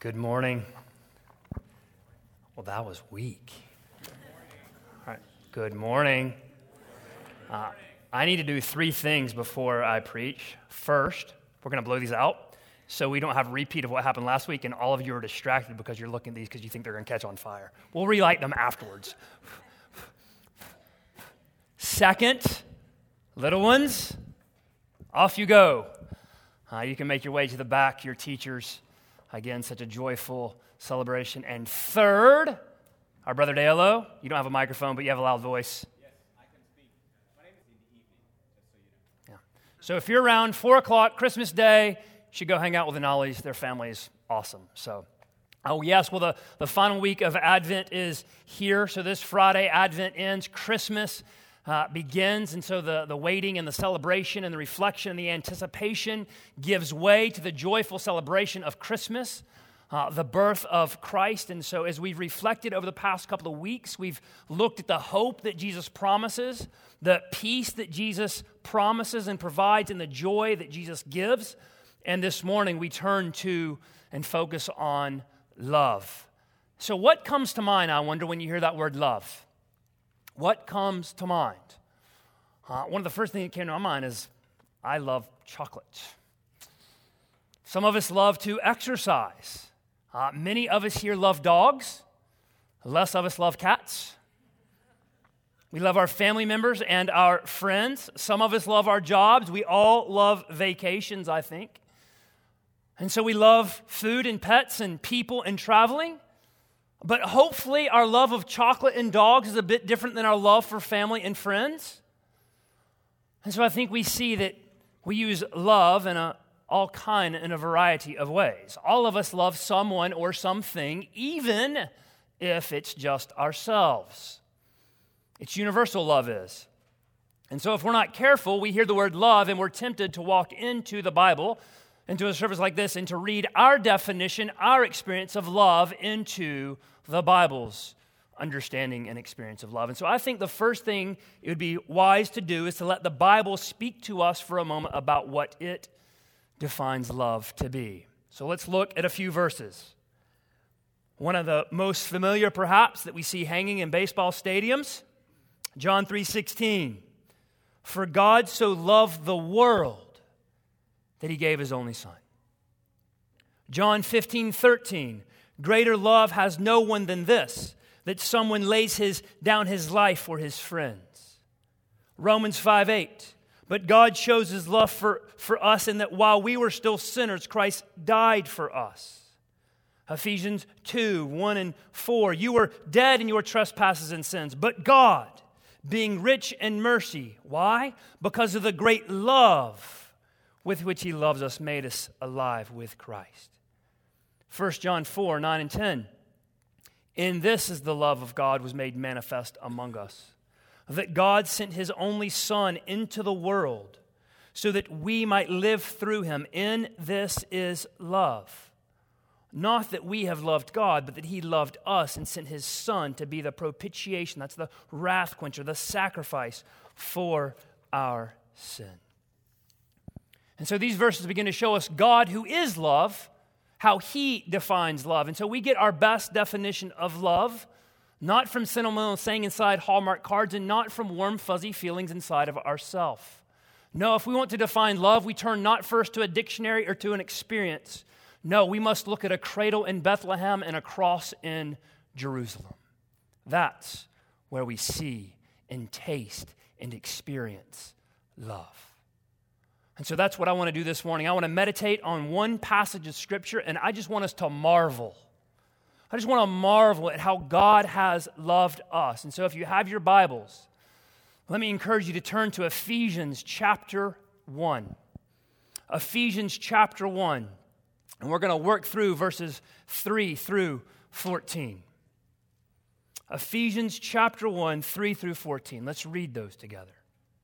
Good morning. Well, that was weak. All right. Good morning. I need to do three things before I preach. First, we're going to blow these out so we don't have a repeat of what happened last week and all of you are distracted because you're looking at these because you think they're going to catch on fire. We'll relight them afterwards. Second, little ones, off you go. You can make your way to the back, your teachers. Again, such a joyful celebration. And third, our brother Deolo, you don't have a microphone, but you have a loud voice. Yes, I can speak. My name is in the evening, just so you know. Yeah. So if you're around 4 o'clock, Christmas Day, you should go hang out with the Nollies. Their family is awesome. So, the final week of Advent is here. So this Friday, Advent ends. Christmas begins, and so the waiting and the celebration and the reflection and the anticipation gives way to the joyful celebration of Christmas, the birth of Christ. And so as we've reflected over the past couple of weeks, we've looked at the hope that Jesus promises, the peace that Jesus promises and provides, and the joy that Jesus gives. And this morning we turn to and focus on love. So what comes to mind, I wonder, when you hear that word love? What comes to mind? One of the first things that came to my mind is I love chocolate. Some of us love to exercise. Many of us here love dogs. Less of us love cats. We love our family members and our friends. Some of us love our jobs. We all love vacations, I think. And so we love food and pets and people and traveling. But hopefully our love of chocolate and dogs is a bit different than our love for family and friends. And so I think we see that we use love in a variety of ways. All of us love someone or something, even if it's just ourselves. It's universal, love is. And so if we're not careful, we hear the word love and we're tempted to walk into the Bible, into a service like this, and to read our definition, our experience of love into the Bible's understanding and experience of love. And so I think the first thing it would be wise to do is to let the Bible speak to us for a moment about what it defines love to be. So let's look at a few verses. One of the most familiar, perhaps, that we see hanging in baseball stadiums, John 3:16. For God so loved the world that he gave his only Son. John 15:13. Greater love has no one than this, that someone lays down his life for his friends. Romans 5:8. But God shows his love for us in that while we were still sinners, Christ died for us. Ephesians 2:1 and 4. You were dead in your trespasses and sins, but God, being rich in mercy. Why? Because of the great love with which he loves us, made us alive with Christ. 1 John 4:9 and 10. In this is the love of God was made manifest among us, that God sent his only Son into the world so that we might live through him. In this is love. Not that we have loved God, but that he loved us and sent his Son to be the propitiation, that's the wrath quencher, the sacrifice for our sin. And so these verses begin to show us God, who is love, how he defines love. And so we get our best definition of love, not from sentimental saying inside Hallmark cards and not from warm, fuzzy feelings inside of ourself. No, if we want to define love, we turn not first to a dictionary or to an experience. No, we must look at a cradle in Bethlehem and a cross in Jerusalem. That's where we see and taste and experience love. And so that's what I want to do this morning. I want to meditate on one passage of Scripture, and I just want us to marvel. I just want to marvel at how God has loved us. And so if you have your Bibles, let me encourage you to turn to Ephesians chapter 1. Ephesians chapter 1. And we're going to work through verses 3 through 14. Ephesians chapter 1, 3 through 14. Let's read those together.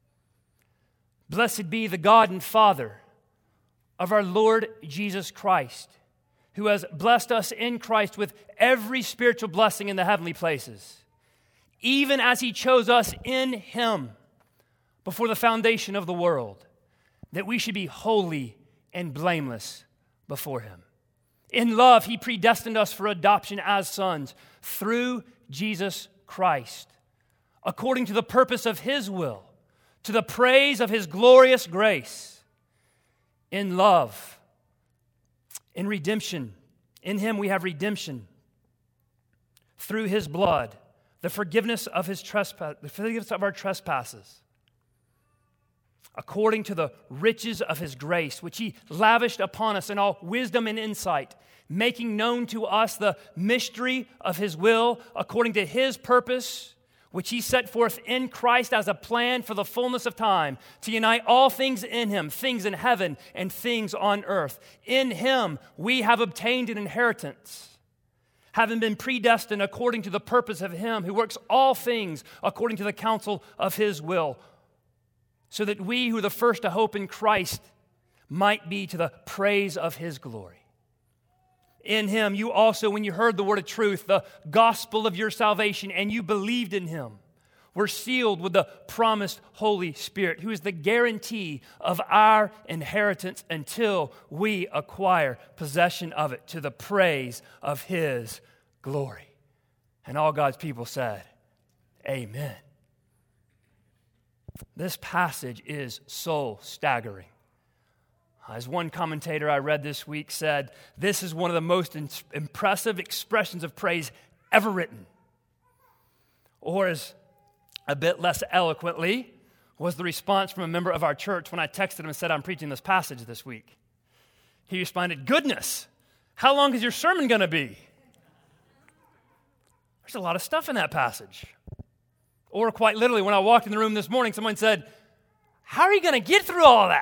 Blessed be the God and Father of our Lord Jesus Christ, who has blessed us in Christ with every spiritual blessing in the heavenly places, even as he chose us in him before the foundation of the world, that we should be holy and blameless before him. In love, he predestined us for adoption as sons through Jesus Christ, according to the purpose of his will, to the praise of his glorious grace. In love, in redemption, in him we have redemption through his blood, the forgiveness of our trespasses, according to the riches of his grace, which he lavished upon us in all wisdom and insight, making known to us the mystery of his will, according to his purpose, which he set forth in Christ as a plan for the fullness of time, to unite all things in him, things in heaven and things on earth. In him we have obtained an inheritance, having been predestined according to the purpose of him who works all things according to the counsel of his will, so that we who are the first to hope in Christ might be to the praise of his glory. In him you also, when you heard the word of truth, the gospel of your salvation, and you believed in him, were sealed with the promised Holy Spirit, who is the guarantee of our inheritance until we acquire possession of it, to the praise of his glory. And all God's people said, amen. This passage is soul staggering. As one commentator I read this week said, this is one of the most impressive expressions of praise ever written. Or as a bit less eloquently was the response from a member of our church when I texted him and said, I'm preaching this passage this week. He responded, goodness, how long is your sermon going to be? There's a lot of stuff in that passage. Or quite literally, when I walked in the room this morning, someone said, how are you going to get through all that?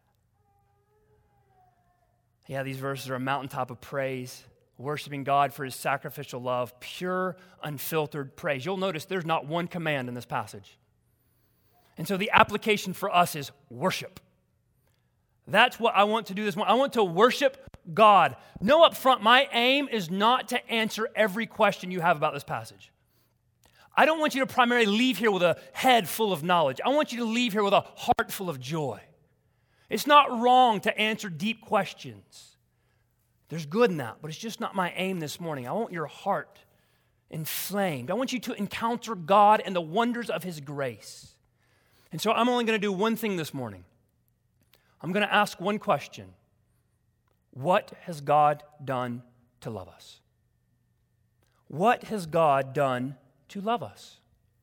Yeah, these verses are a mountaintop of praise, worshiping God for his sacrificial love, pure, unfiltered praise. You'll notice there's not one command in this passage. And so the application for us is worship. That's what I want to do this morning. I want to worship God. Know up front, my aim is not to answer every question you have about this passage. I don't want you to primarily leave here with a head full of knowledge. I want you to leave here with a heart full of joy. It's not wrong to answer deep questions. There's good in that, but it's just not my aim this morning. I want your heart inflamed. I want you to encounter God and the wonders of his grace. And so I'm only going to do one thing this morning. I'm going to ask one question. What has God done to love us? What has God done to love us?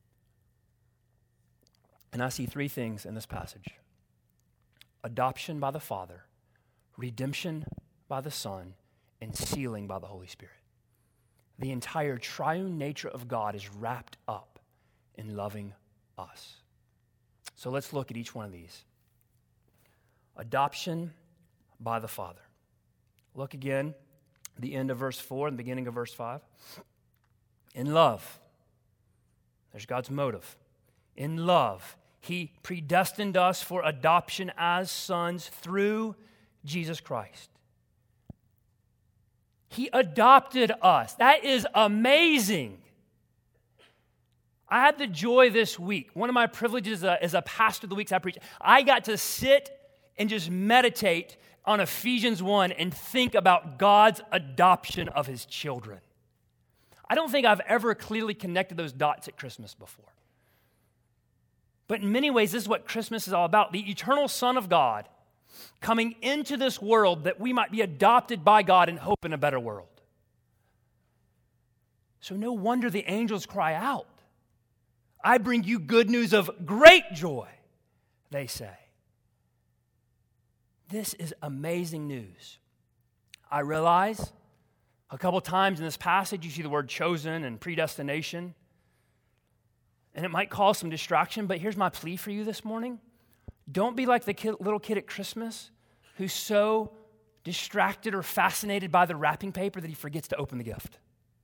And I see three things in this passage. Adoption by the Father, redemption by the Son, and sealing by the Holy Spirit. The entire triune nature of God is wrapped up in loving us. So let's look at each one of these. Adoption by the Father. Look again, the end of verse 4 and the beginning of verse 5. In love, there's God's motive. In love, he predestined us for adoption as sons through Jesus Christ. He adopted us. That is amazing. I had the joy this week. One of my privileges as a pastor of the weeks I preach, I got to sit and just meditate on Ephesians 1 and think about God's adoption of his children. I don't think I've ever clearly connected those dots at Christmas before. But in many ways, this is what Christmas is all about. The eternal Son of God coming into this world that we might be adopted by God and hope in a better world. So no wonder the angels cry out, I bring you good news of great joy, they say. This is amazing news. I realize a couple times in this passage you see the word chosen and predestination. And it might cause some distraction, but here's my plea for you this morning. Don't be like the little kid at Christmas who's so distracted or fascinated by the wrapping paper that he forgets to open the gift.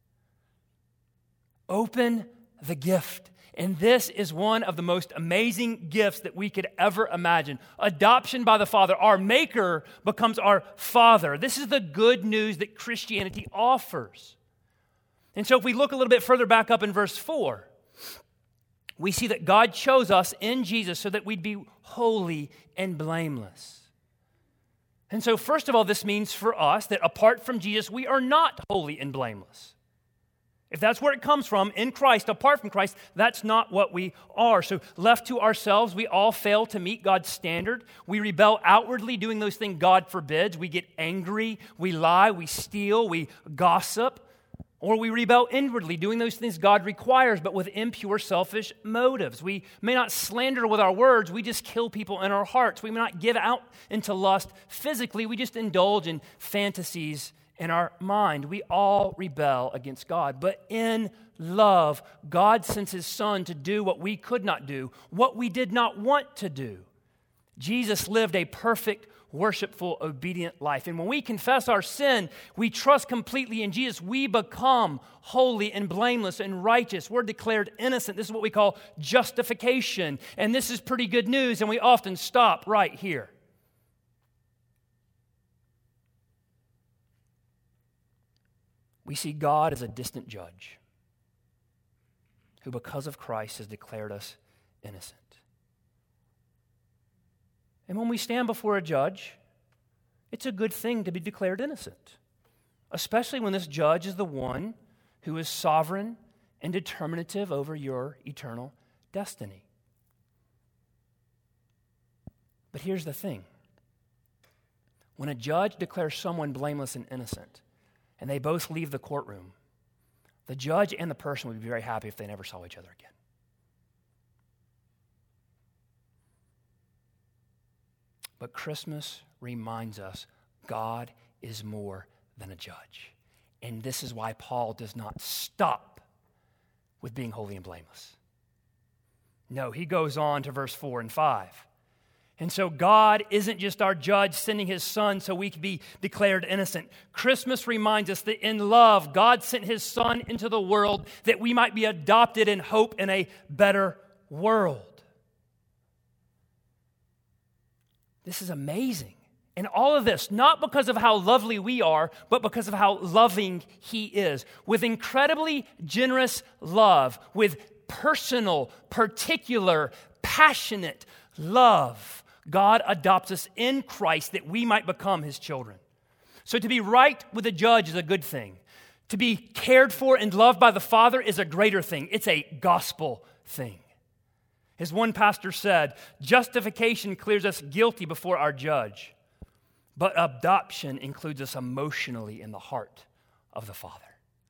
Open the gift. And this is one of the most amazing gifts that we could ever imagine. Adoption by the Father. Our Maker becomes our Father. This is the good news that Christianity offers. And so if we look a little bit further back up in verse 4, we see that God chose us in Jesus so that we'd be holy and blameless. And so, first of all, this means for us that apart from Jesus, we are not holy and blameless. If that's where it comes from, in Christ, apart from Christ, that's not what we are. So left to ourselves, we all fail to meet God's standard. We rebel outwardly, doing those things God forbids. We get angry, we lie, we steal, we gossip. Or we rebel inwardly, doing those things God requires, but with impure, selfish motives. We may not slander with our words, we just kill people in our hearts. We may not give out into lust physically, we just indulge in fantasies in our mind. We all rebel against God. But in love, God sends His Son to do what we could not do, what we did not want to do. Jesus lived a perfect, worshipful, obedient life. And when we confess our sin, we trust completely in Jesus, we become holy and blameless and righteous. We're declared innocent. This is what we call justification. And this is pretty good news, and we often stop right here. We see God as a distant judge who, because of Christ, has declared us innocent. And when we stand before a judge, it's a good thing to be declared innocent, especially when this judge is the one who is sovereign and determinative over your eternal destiny. But here's the thing. When a judge declares someone blameless and innocent, and they both leave the courtroom, the judge and the person would be very happy if they never saw each other again. But Christmas reminds us God is more than a judge. And this is why Paul does not stop with being holy and blameless. No, he goes on to verse 4 and 5. And so God isn't just our judge sending His Son so we can be declared innocent. Christmas reminds us that in love, God sent His Son into the world that we might be adopted in hope in a better world. This is amazing. And all of this, not because of how lovely we are, but because of how loving He is. With incredibly generous love, with personal, particular, passionate love, God adopts us in Christ that we might become His children. So to be right with a judge is a good thing. To be cared for and loved by the Father is a greater thing. It's a gospel thing. As one pastor said, justification clears us guilty before our judge, but adoption includes us emotionally in the heart of the Father.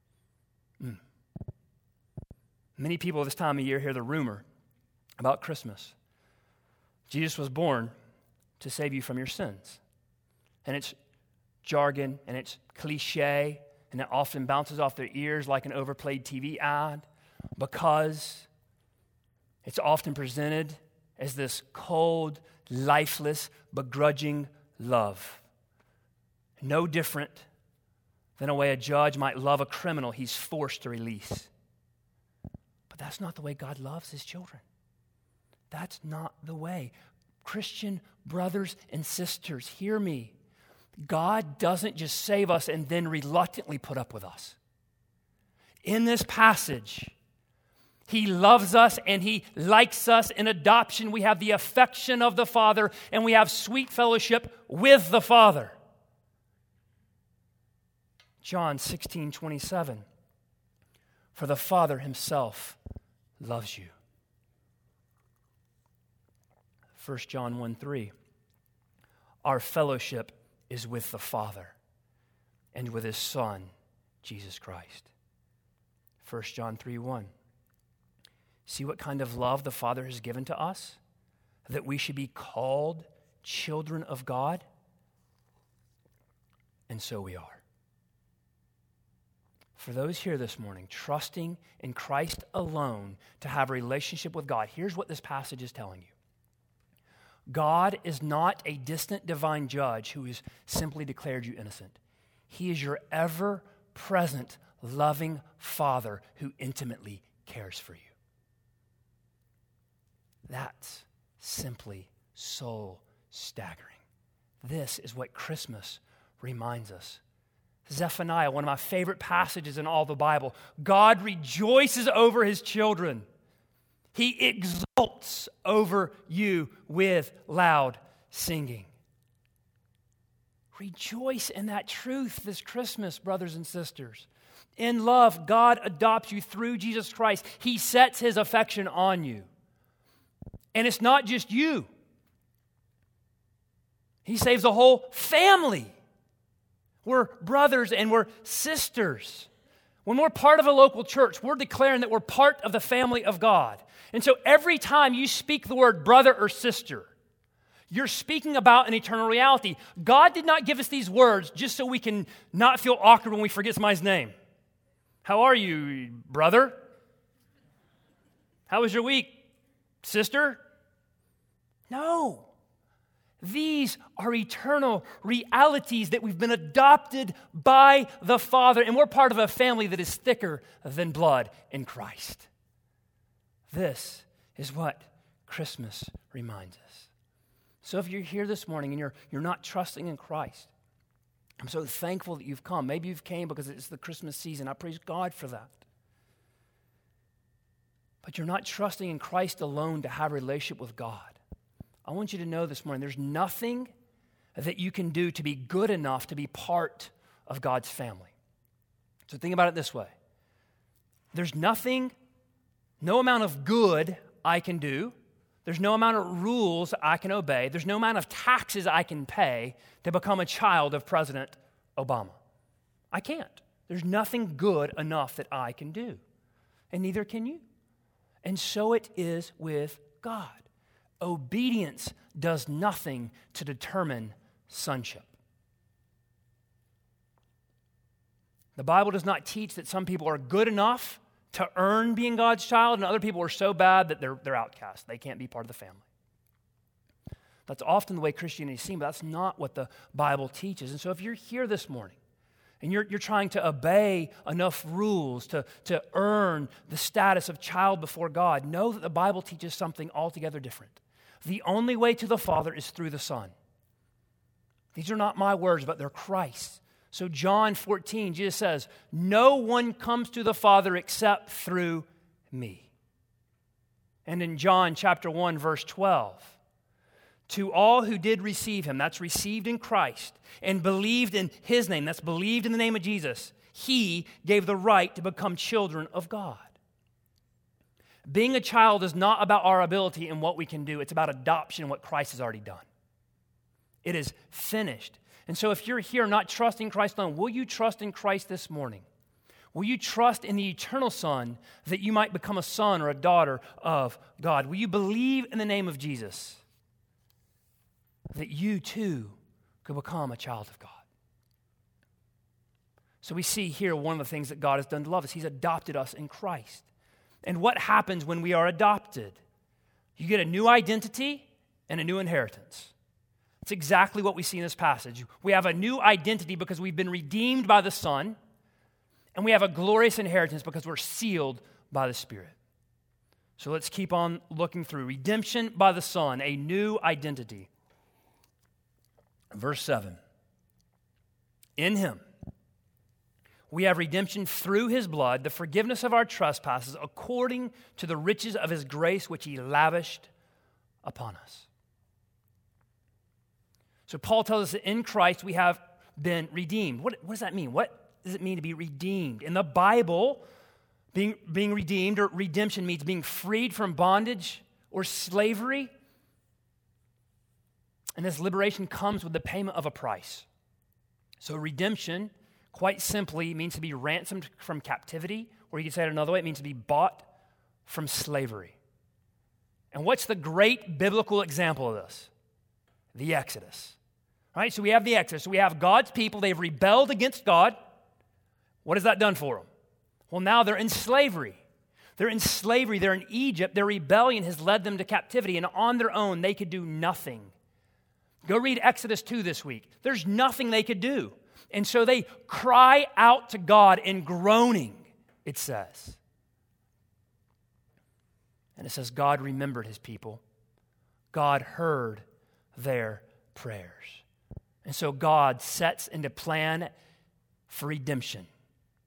Many people this time of year hear the rumor about Christmas. Jesus was born to save you from your sins. And it's jargon, and it's cliche, and it often bounces off their ears like an overplayed TV ad because it's often presented as this cold, lifeless, begrudging love. No different than a way a judge might love a criminal he's forced to release. But that's not the way God loves His children. That's not the way. Christian brothers and sisters, hear me. God doesn't just save us and then reluctantly put up with us. In this passage, He loves us and He likes us. In adoption, we have the affection of the Father and we have sweet fellowship with the Father. John 16:27. For the Father Himself loves you. 1 John 1:3. Our fellowship is with the Father and with His Son, Jesus Christ. 1 John 3:1. See what kind of love the Father has given to us? That we should be called children of God? And so we are. For those here this morning, trusting in Christ alone to have a relationship with God, here's what this passage is telling you. God is not a distant divine judge who has simply declared you innocent. He is your ever-present, loving Father who intimately cares for you. That's simply soul staggering. This is what Christmas reminds us. Zephaniah, one of my favorite passages in all the Bible. God rejoices over His children. He exults over you with loud singing. Rejoice in that truth this Christmas, brothers and sisters. In love, God adopts you through Jesus Christ. He sets His affection on you. And it's not just you. He saves a whole family. We're brothers and we're sisters. When we're part of a local church, we're declaring that we're part of the family of God. And so every time you speak the word brother or sister, you're speaking about an eternal reality. God did not give us these words just so we can not feel awkward when we forget somebody's name. How are you, brother? How was your week, sister? No. These are eternal realities that we've been adopted by the Father, and we're part of a family that is thicker than blood in Christ. This is what Christmas reminds us. So if you're here this morning and you're not trusting in Christ, I'm so thankful that you've come. Maybe you've came because it's the Christmas season. I praise God for that. But you're not trusting in Christ alone to have a relationship with God. I want you to know this morning, there's nothing that you can do to be good enough to be part of God's family. So think about it this way. There's nothing, no amount of good I can do. There's no amount of rules I can obey. There's no amount of taxes I can pay to become a child of President Obama. I can't. There's nothing good enough that I can do. And neither can you. And so it is with God. Obedience does nothing to determine sonship. The Bible does not teach that some people are good enough to earn being God's child, and other people are so bad that they're outcast. They can't be part of the family. That's often the way Christianity is seen, but that's not what the Bible teaches. And so if you're here this morning, and you're trying to obey enough rules to earn the status of child before God, know that the Bible teaches something altogether different. The only way to the Father is through the Son. These are not my words, but they're Christ's. So John 14, Jesus says, "No one comes to the Father except through me." And in John chapter 1, verse 12, "To all who did receive Him," that's received in Christ, "and believed in His name," that's believed in the name of Jesus, He gave the right to become children of God. Being a child is not about our ability and what we can do. It's about adoption and what Christ has already done. It is finished. And so if you're here not trusting Christ alone, will you trust in Christ this morning? Will you trust in the eternal Son that you might become a son or a daughter of God? Will you believe in the name of Jesus that you too could become a child of God? So we see here one of the things that God has done to love us. He's adopted us in Christ. And what happens when we are adopted? You get a new identity and a new inheritance. It's exactly what we see in this passage. We have a new identity because we've been redeemed by the Son, and we have a glorious inheritance because we're sealed by the Spirit. So let's keep on looking through. Redemption by the Son, a new identity. Verse 7. "In Him we have redemption through His blood, the forgiveness of our trespasses, according to the riches of His grace which He lavished upon us." So Paul tells us that in Christ we have been redeemed. What does that mean? What does it mean to be redeemed? In the Bible, being redeemed or redemption means being freed from bondage or slavery. And this liberation comes with the payment of a price. So redemption, quite simply, means to be ransomed from captivity, or you could say it another way, it means to be bought from slavery. And what's the great biblical example of this? The Exodus. All right, so we have the Exodus. So we have God's people. They've rebelled against God. What has that done for them? Well, now they're in slavery. They're in slavery. They're in Egypt. Their rebellion has led them to captivity, and on their own, they could do nothing. Go read Exodus 2 this week. There's nothing they could do. And so they cry out to God in groaning, it says. And it says God remembered His people. God heard their prayers. And so God sets into plan for redemption.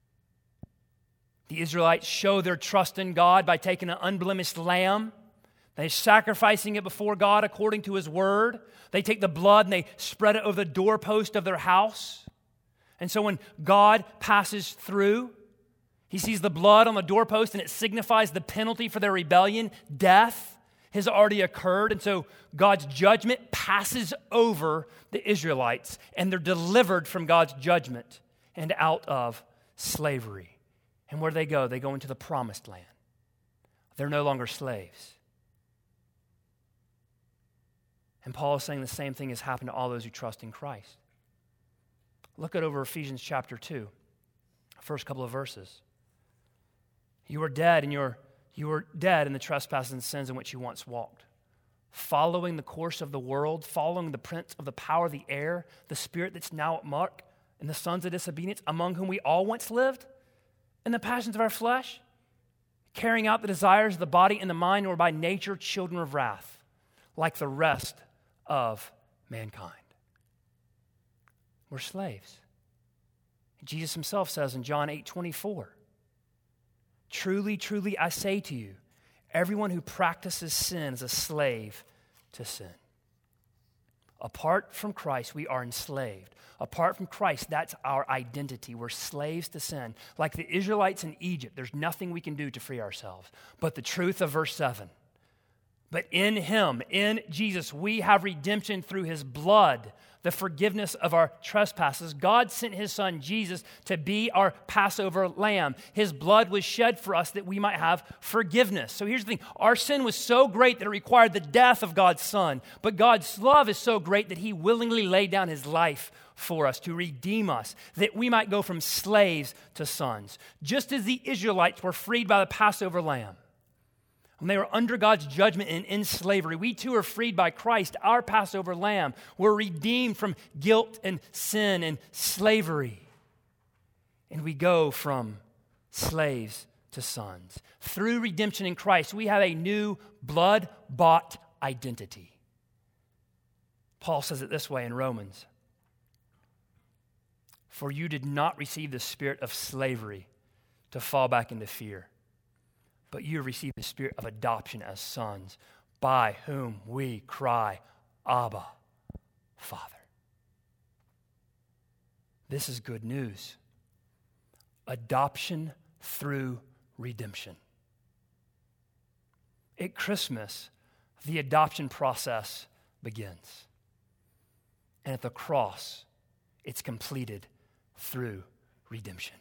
The Israelites show their trust in God by taking an unblemished lamb. They're sacrificing it before God according to His word. They take the blood and they spread it over the doorpost of their house. And so when God passes through, He sees the blood on the doorpost and it signifies the penalty for their rebellion. Death has already occurred. And so God's judgment passes over the Israelites and they're delivered from God's judgment and out of slavery. And where do they go? They go into the promised land. They're no longer slaves. And Paul is saying the same thing has happened to all those who trust in Christ. Look at over Ephesians chapter 2, first couple of verses. You were dead in the trespasses and sins in which you once walked, following the course of the world, following the prince of the power of the air, the spirit that's now at work, and the sons of disobedience, among whom we all once lived, in the passions of our flesh, carrying out the desires of the body and the mind, and were by nature children of wrath, like the rest of mankind. We're slaves. Jesus Himself says in John 8:24, truly, truly, I say to you, everyone who practices sin is a slave to sin. Apart from Christ, we are enslaved. Apart from Christ, that's our identity. We're slaves to sin. Like the Israelites in Egypt, there's nothing we can do to free ourselves. But the truth of verse 7, but in Him, in Jesus, we have redemption through His blood, the forgiveness of our trespasses. God sent His Son, Jesus, to be our Passover lamb. His blood was shed for us that we might have forgiveness. So here's the thing. Our sin was so great that it required the death of God's Son. But God's love is so great that He willingly laid down His life for us to redeem us, that we might go from slaves to sons. Just as the Israelites were freed by the Passover lamb, when they were under God's judgment and in slavery, we too are freed by Christ, our Passover lamb. We're redeemed from guilt and sin and slavery. And we go from slaves to sons. Through redemption in Christ, we have a new blood-bought identity. Paul says it this way in Romans. For you did not receive the spirit of slavery to fall back into fear, but you have received the spirit of adoption as sons, by whom we cry, Abba, Father. This is good news. Adoption through redemption. At Christmas, the adoption process begins. And at the cross, it's completed through redemption.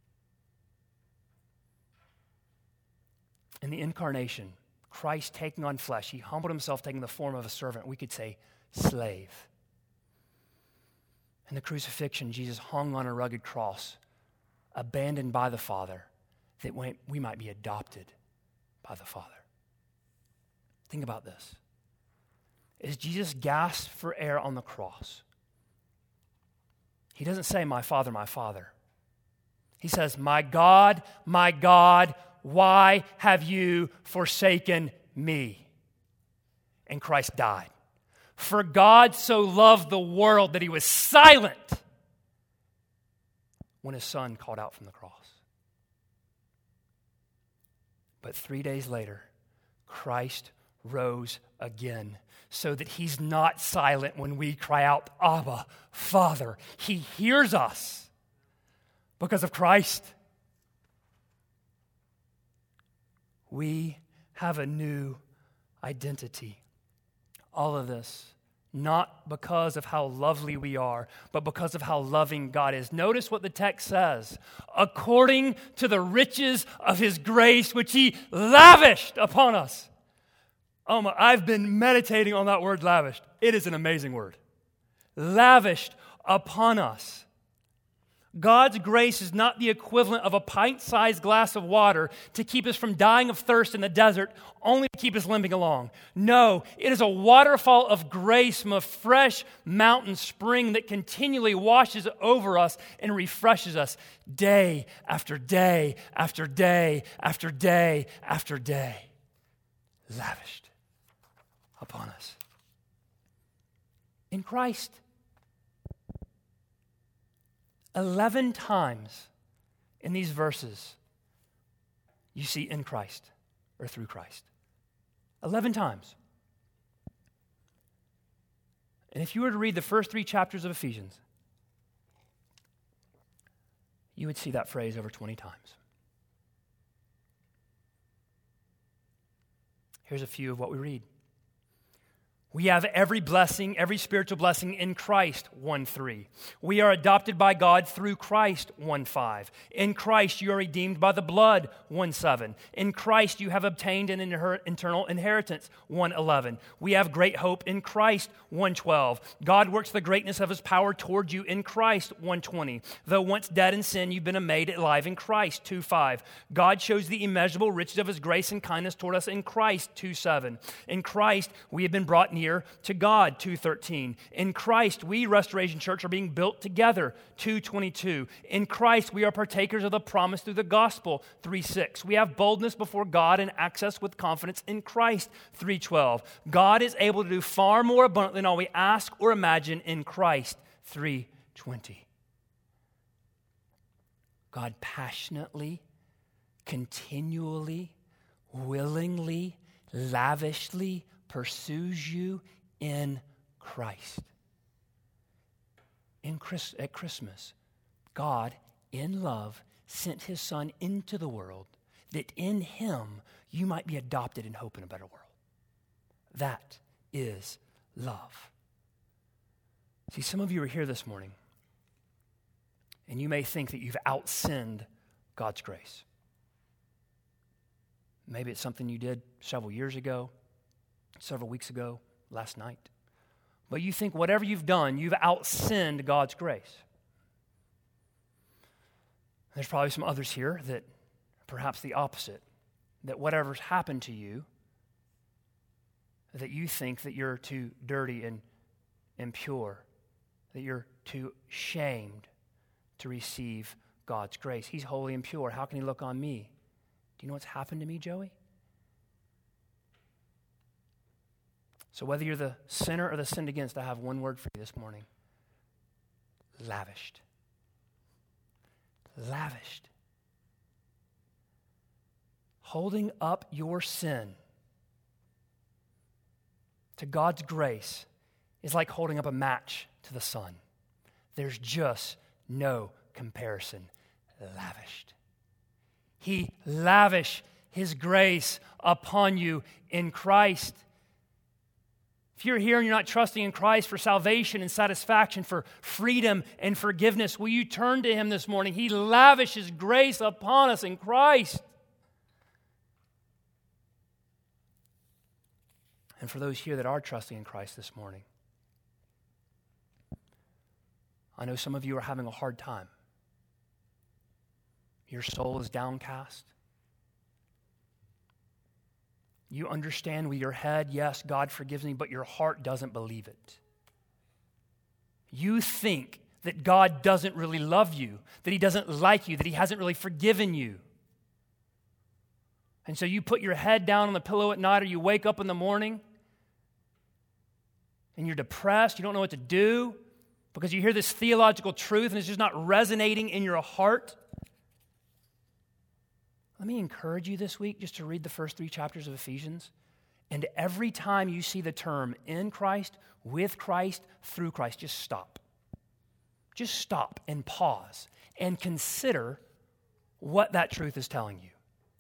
In the incarnation, Christ taking on flesh, He humbled Himself, taking the form of a servant. We could say slave. In the crucifixion, Jesus hung on a rugged cross, abandoned by the Father, that we might be adopted by the Father. Think about this. As Jesus gasped for air on the cross, He doesn't say, my Father, my Father. He says, my God, why have you forsaken me? And Christ died. For God so loved the world that He was silent when His Son called out from the cross. But 3 days later, Christ rose again so that He's not silent when we cry out, Abba, Father. He hears us because of Christ. We have a new identity. All of this, not because of how lovely we are, but because of how loving God is. Notice what the text says. According to the riches of His grace, which He lavished upon us. Oh my, I've been meditating on that word lavished. It is an amazing word. Lavished upon us. God's grace is not the equivalent of a pint-sized glass of water to keep us from dying of thirst in the desert, only to keep us limping along. No, it is a waterfall of grace from a fresh mountain spring that continually washes over us and refreshes us day after day after day after day after day. Lavished upon us. In Christ. 11 times in these verses, you see in Christ or through Christ. 11 times. And if you were to read the first 3 chapters of Ephesians, you would see that phrase over 20 times. Here's a few of what we read. We have every blessing, every spiritual blessing in Christ, 1:3. We are adopted by God through Christ, 1:5. In Christ you are redeemed by the blood, 1:7. In Christ you have obtained an eternal inheritance, 1:11. We have great hope in Christ, 1:12. God works the greatness of his power toward you in Christ, 1:20. Though once dead in sin, you've been made alive in Christ, 2:5. God shows the immeasurable riches of his grace and kindness toward us in Christ, 2:7. In Christ we have been brought near to God, 2:13. In Christ, we, Restoration Church, are being built together, 2:22. In Christ, we are partakers of the promise through the gospel, 3:6. We have boldness before God and access with confidence in Christ, 3:12. God is able to do far more abundantly than all we ask or imagine in Christ, 3:20. God passionately, continually, willingly, lavishly pursues you in Christ. At Christmas, God, in love, sent his Son into the world that in him you might be adopted in hope in a better world. That is love. See, some of you are here this morning, and you may think that you've outsinned God's grace. Maybe it's something you did several years ago, several weeks ago, last night. But you think whatever you've done, you've outsinned God's grace. There's probably some others here that perhaps the opposite, that whatever's happened to you, that you think that you're too dirty and impure, that you're too shamed to receive God's grace. He's holy and pure. How can he look on me? Do you know what's happened to me, Joey? So whether you're the sinner or the sinned against, I have one word for you this morning. Lavished. Lavished. Holding up your sin to God's grace is like holding up a match to the sun. There's just no comparison. Lavished. He lavished his grace upon you in Christ. If you're here and you're not trusting in Christ for salvation and satisfaction, for freedom and forgiveness, will you turn to him this morning? He lavishes grace upon us in Christ. And for those here that are trusting in Christ this morning, I know some of you are having a hard time. Your soul is downcast. You understand with your head, yes, God forgives me, but your heart doesn't believe it. You think that God doesn't really love you, that he doesn't like you, that he hasn't really forgiven you. And so you put your head down on the pillow at night or you wake up in the morning and you're depressed, you don't know what to do because you hear this theological truth and it's just not resonating in your heart. Let me encourage you this week just to read the first 3 chapters of Ephesians. And every time you see the term in Christ, with Christ, through Christ, just stop. Just stop and pause and consider what that truth is telling you.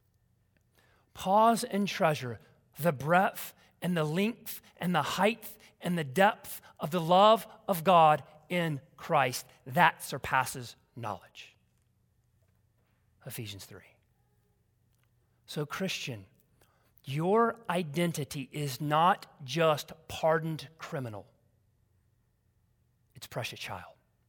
Pause and treasure the breadth and the length and the height and the depth of the love of God in Christ. That surpasses knowledge. Ephesians 3. So, Christian, your identity is not just pardoned criminal. It's precious child.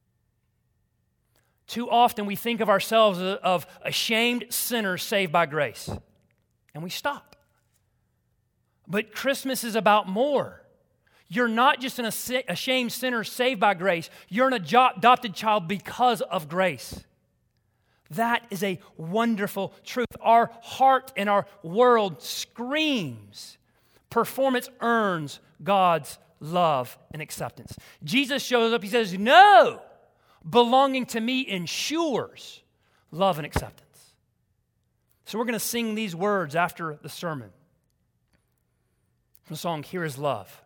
Too often we think of ourselves of ashamed sinners saved by grace, and we stop. But Christmas is about more. You're not just an ashamed sinner saved by grace. You're an adopted child because of grace. That is a wonderful truth. Our heart and our world screams. Performance earns God's love and acceptance. Jesus shows up, he says, no, belonging to me ensures love and acceptance. So we're going to sing these words after the sermon. from the song, Here is Love.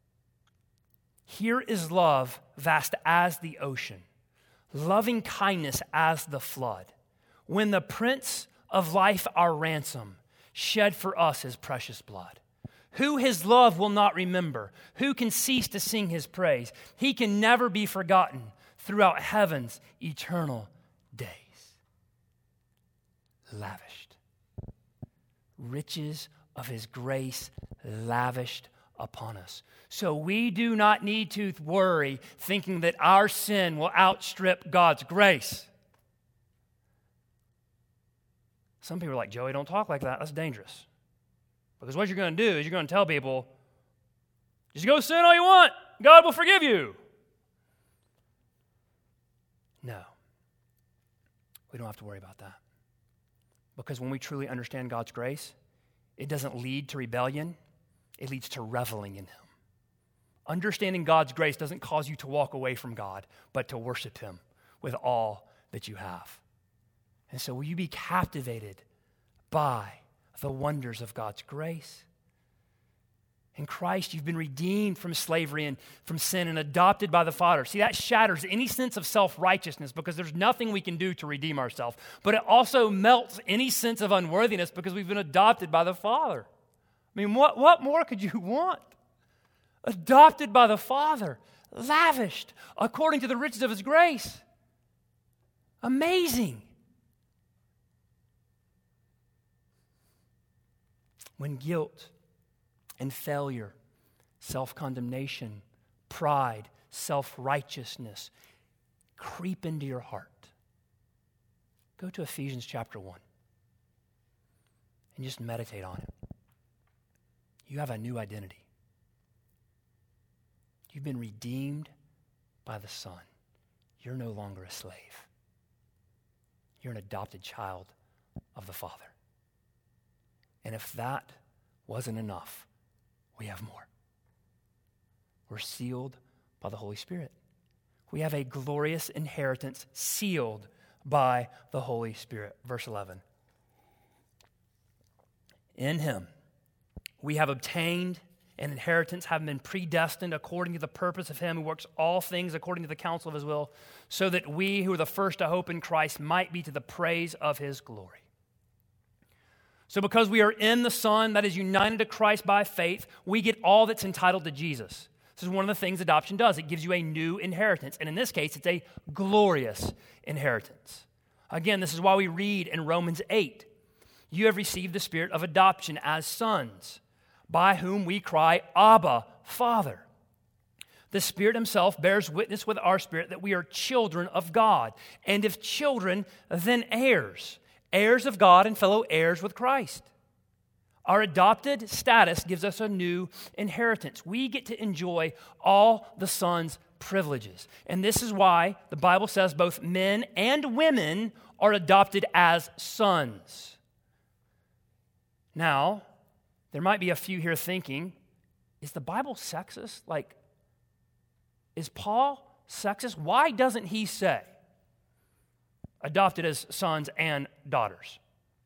Here is love, vast as the ocean, loving kindness as the flood. When the Prince of Life, our ransom, shed for us his precious blood. Who his love will not remember? Who can cease to sing his praise? He can never be forgotten throughout heaven's eternal days. Lavished. Riches of his grace lavished upon us. So we do not need to worry thinking that our sin will outstrip God's grace. Some people are like, Joey, don't talk like that. That's dangerous. Because what you're going to do is you're going to tell people, just go sin all you want. God will forgive you. No. We don't have to worry about that. Because when we truly understand God's grace, it doesn't lead to rebellion. It leads to reveling in him. Understanding God's grace doesn't cause you to walk away from God, but to worship him with all that you have. And so will you be captivated by the wonders of God's grace? In Christ, you've been redeemed from slavery and from sin and adopted by the Father. See, that shatters any sense of self-righteousness because there's nothing we can do to redeem ourselves. But it also melts any sense of unworthiness because we've been adopted by the Father. I mean, what more could you want? Adopted by the Father, lavished according to the riches of his grace. Amazing. When guilt and failure, self-condemnation, pride, self-righteousness creep into your heart, go to Ephesians chapter 1 and just meditate on it. You have a new identity. You've been redeemed by the Son. You're no longer a slave. You're an adopted child of the Father. And if that wasn't enough, we have more. We're sealed by the Holy Spirit. We have a glorious inheritance sealed by the Holy Spirit. Verse 11. In him we have obtained an inheritance, having been predestined according to the purpose of him who works all things according to the counsel of his will, so that we who are the first to hope in Christ might be to the praise of his glory. So because we are in the Son that is united to Christ by faith, we get all that's entitled to Jesus. This is one of the things adoption does. It gives you a new inheritance. And in this case, it's a glorious inheritance. Again, this is why we read in Romans 8, you have received the spirit of adoption as sons, by whom we cry, Abba, Father. The Spirit himself bears witness with our spirit that we are children of God. And if children, then heirs, heirs of God and fellow heirs with Christ. Our adopted status gives us a new inheritance. We get to enjoy all the Son's privileges. And this is why the Bible says both men and women are adopted as sons. Now, there might be a few here thinking, is the Bible sexist? Like, is Paul sexist? Why doesn't he say adopted as sons and daughters?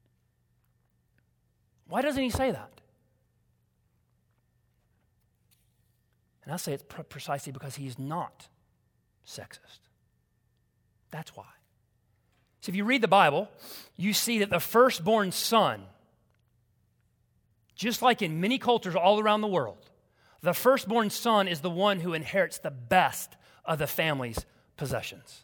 Why doesn't he say that? And I say it's precisely because he's not sexist. That's why. So if you read the Bible, you see that the firstborn son, just like in many cultures all around the world, the firstborn son is the one who inherits the best of the family's possessions.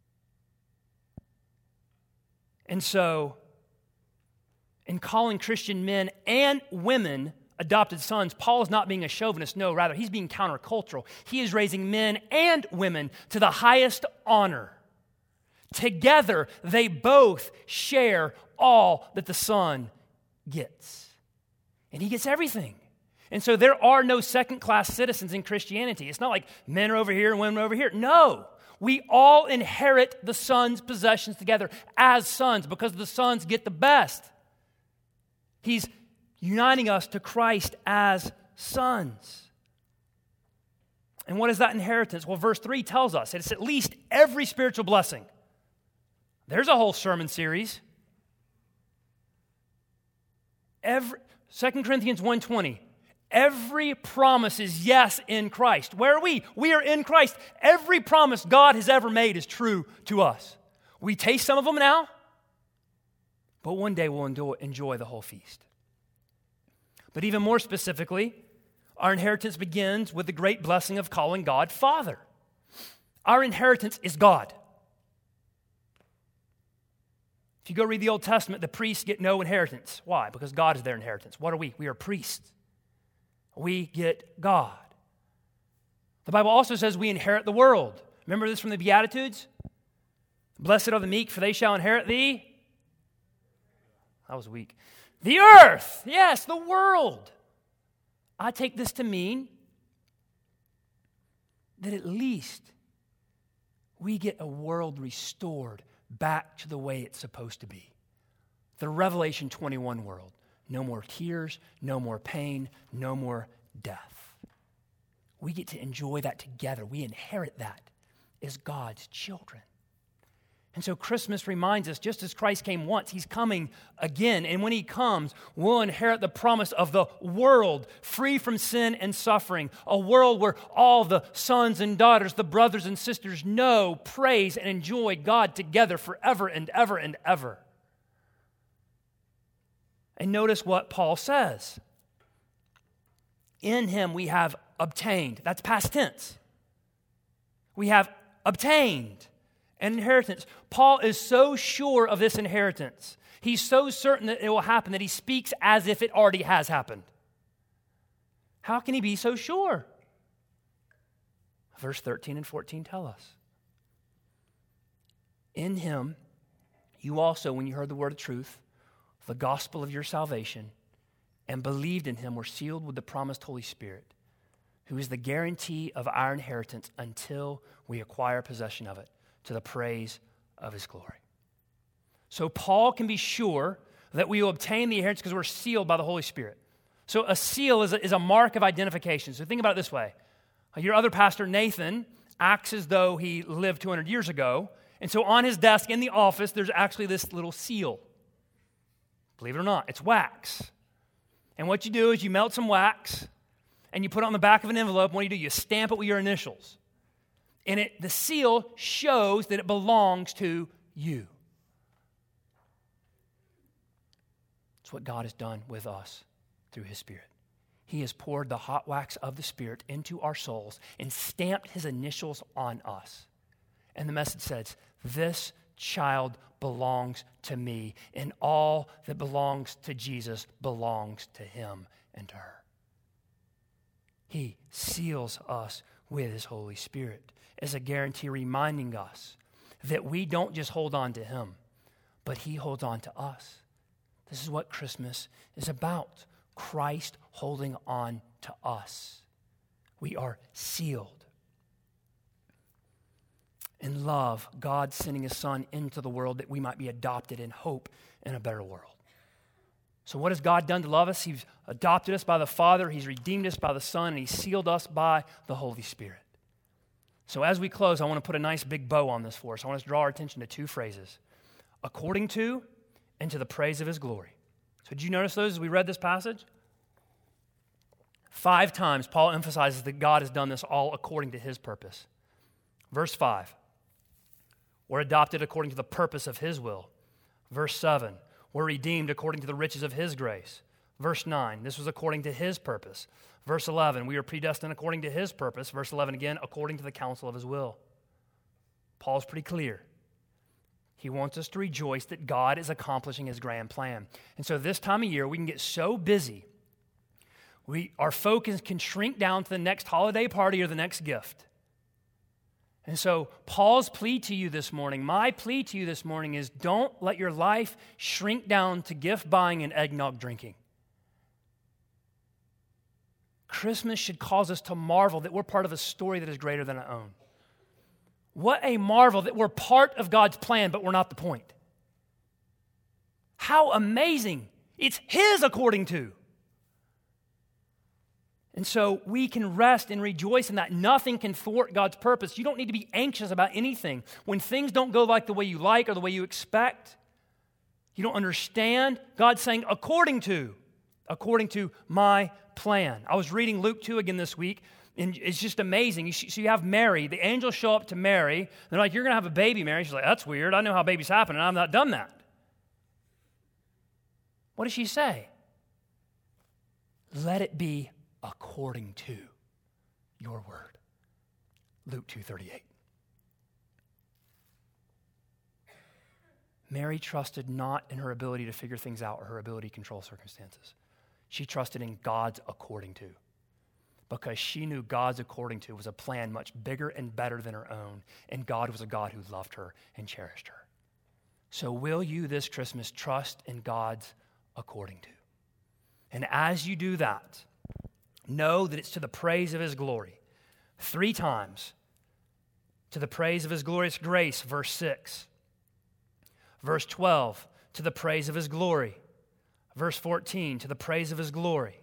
And so, in calling Christian men and women adopted sons, Paul is not being a chauvinist. No, rather, he's being countercultural. He is raising men and women to the highest honor. Together, they both share all that the son gets. And he gets everything. And so there are no second-class citizens in Christianity. It's not like men are over here and women are over here. No. We all inherit the son's possessions together as sons because the sons get the best. He's uniting us to Christ as sons. And what is that inheritance? Well, verse 3 tells us it's at least every spiritual blessing. There's a whole sermon series. 2 Corinthians 1:20, Every promise is yes in Christ. Where are we? We are in Christ. Every promise God has ever made is true to us. We taste some of them now, but one day we'll enjoy the whole feast. But even more specifically, our inheritance begins with the great blessing of calling God Father. Our inheritance is God. If you go read the Old Testament, the priests get no inheritance. Why? Because God is their inheritance. What are we? We are priests. We get God. The Bible also says we inherit the world. Remember this from the Beatitudes? Blessed are the meek, for they shall inherit the... That was weak. The earth. Yes, the world. I take this to mean that at least we get a world restored back to the way it's supposed to be. The Revelation 21 world. No more tears, no more pain, no more death. We get to enjoy that together. We inherit that as God's children. And so Christmas reminds us, just as Christ came once, he's coming again. And when he comes, we'll inherit the promise of the world free from sin and suffering. A world where all the sons and daughters, the brothers and sisters know, praise, and enjoy God together forever and ever and ever. And notice what Paul says. In him we have obtained. That's past tense. We have obtained an inheritance. Paul is so sure of this inheritance. He's so certain that it will happen that he speaks as if it already has happened. How can he be so sure? Verse 13 and 14 tell us. In him, you also, when you heard the word of truth, the gospel of your salvation, and believed in him, were sealed with the promised Holy Spirit, who is the guarantee of our inheritance until we acquire possession of it, to the praise of his glory. So Paul can be sure that we will obtain the inheritance because we're sealed by the Holy Spirit. So a seal is a mark of identification. So think about it this way. Your other pastor, Nathan, acts as though he lived 200 years ago. And so on his desk in the office, there's actually this little seal. Believe it or not, it's wax. And what you do is you melt some wax and you put it on the back of an envelope. And what do? You stamp it with your initials. And the seal shows that it belongs to you. It's what God has done with us through his Spirit. He has poured the hot wax of the Spirit into our souls and stamped his initials on us. And the message says, this child belongs to me, and all that belongs to Jesus belongs to him and to her. He seals us with his Holy Spirit as a guarantee, reminding us that we don't just hold on to him, but he holds on to us. This is what Christmas is about. Christ holding on to us. We are sealed. In love, God sending his Son into the world that we might be adopted in hope in a better world. So what has God done to love us? He's adopted us by the Father, he's redeemed us by the Son, and he's sealed us by the Holy Spirit. So as we close, I want to put a nice big bow on this for us. I want us to draw our attention to two phrases. According to and to the praise of his glory. So did you notice those as we read this passage? 5 times Paul emphasizes that God has done this all according to his purpose. Verse 5. We're adopted according to the purpose of his will. Verse 7, we're redeemed according to the riches of his grace. Verse 9, this was according to his purpose. Verse 11, we are predestined according to his purpose. Verse 11 again, according to the counsel of his will. Paul's pretty clear. He wants us to rejoice that God is accomplishing his grand plan. And so this time of year, we can get so busy, our focus can shrink down to the next holiday party or the next gift. And so Paul's plea to you this morning, my plea to you this morning is don't let your life shrink down to gift buying and eggnog drinking. Christmas should cause us to marvel that we're part of a story that is greater than our own. What a marvel that we're part of God's plan, but we're not the point. How amazing. It's his according to. And so we can rest and rejoice in that. Nothing can thwart God's purpose. You don't need to be anxious about anything. When things don't go like the way you like or the way you expect, you don't understand, God's saying, according to according to my plan. I was reading Luke 2 again this week, and it's just amazing. So you have Mary. The angels show up to Mary. They're like, you're going to have a baby, Mary. She's like, that's weird. I know how babies happen, and I've not done that. What does she say? Let it be according to your word. Luke 2:38. Mary trusted not in her ability to figure things out or her ability to control circumstances. She trusted in God's according to, because she knew God's according to was a plan much bigger and better than her own, and God was a God who loved her and cherished her. So will you this Christmas trust in God's according to? And as you do that, know that it's to the praise of his glory. 3 times. To the praise of his glorious grace, verse 6. Verse 12, to the praise of his glory. Verse 14, to the praise of his glory.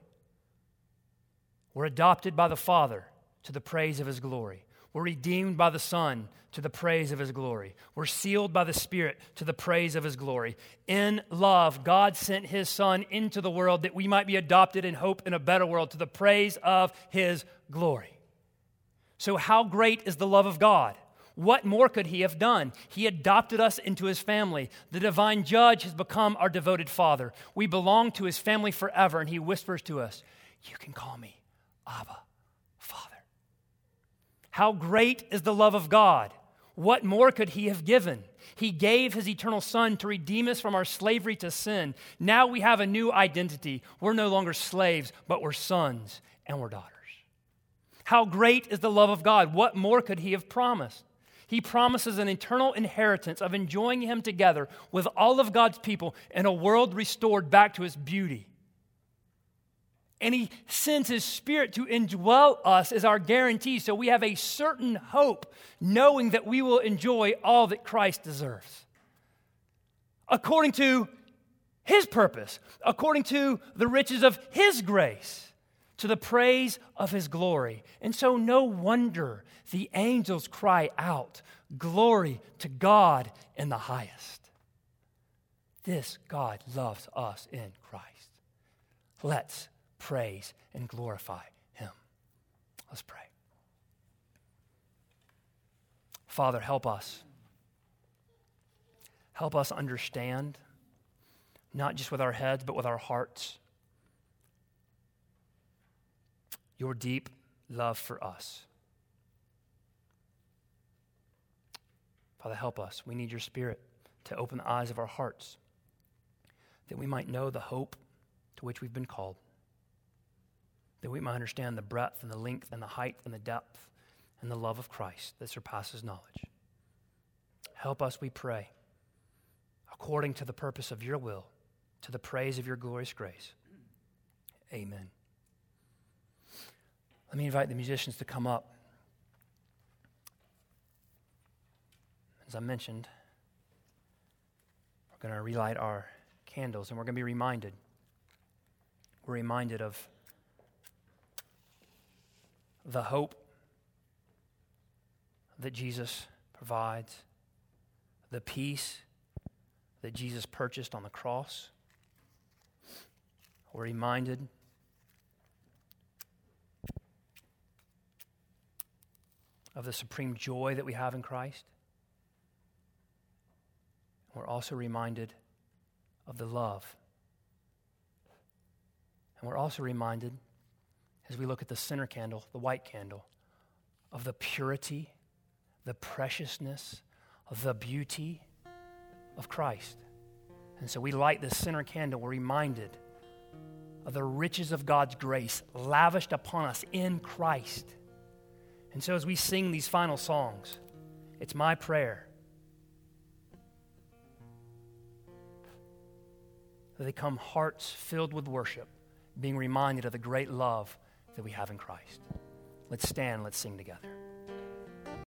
We're adopted by the Father to the praise of his glory. We're redeemed by the Son to the praise of his glory. We're sealed by the Spirit to the praise of his glory. In love, God sent his Son into the world that we might be adopted in hope in a better world to the praise of his glory. So how great is the love of God? What more could he have done? He adopted us into his family. The divine judge has become our devoted father. We belong to his family forever, and he whispers to us, you can call me Abba, Father. How great is the love of God? What more could he have given? He gave his eternal Son to redeem us from our slavery to sin. Now we have a new identity. We're no longer slaves, but we're sons and we're daughters. How great is the love of God? What more could he have promised? He promises an eternal inheritance of enjoying him together with all of God's people in a world restored back to its beauty. And he sends his Spirit to indwell us as our guarantee, so we have a certain hope, knowing that we will enjoy all that Christ deserves. According to his purpose, according to the riches of his grace, to the praise of his glory. And so no wonder the angels cry out, glory to God in the highest. This God loves us in Christ. Let's praise and glorify him. Let's pray. Father, help us. Help us understand, not just with our heads, but with our hearts, your deep love for us. Father, help us. We need your Spirit to open the eyes of our hearts, that we might know the hope to which we've been called, that we might understand the breadth and the length and the height and the depth and the love of Christ that surpasses knowledge. Help us, we pray, according to the purpose of your will, to the praise of your glorious grace. Amen. Let me invite the musicians to come up. As I mentioned, we're going to relight our candles, and we're going to be reminded. We're reminded of the hope that Jesus provides, the peace that Jesus purchased on the cross. We're reminded of the supreme joy that we have in Christ. We're also reminded of the love. And we're also reminded, as we look at the center candle, the white candle, of the purity, the preciousness, of the beauty of Christ. And so we light this center candle, we're reminded of the riches of God's grace lavished upon us in Christ. And so as we sing these final songs, it's my prayer that they come hearts filled with worship, being reminded of the great love that we have in Christ. Let's stand, let's sing together.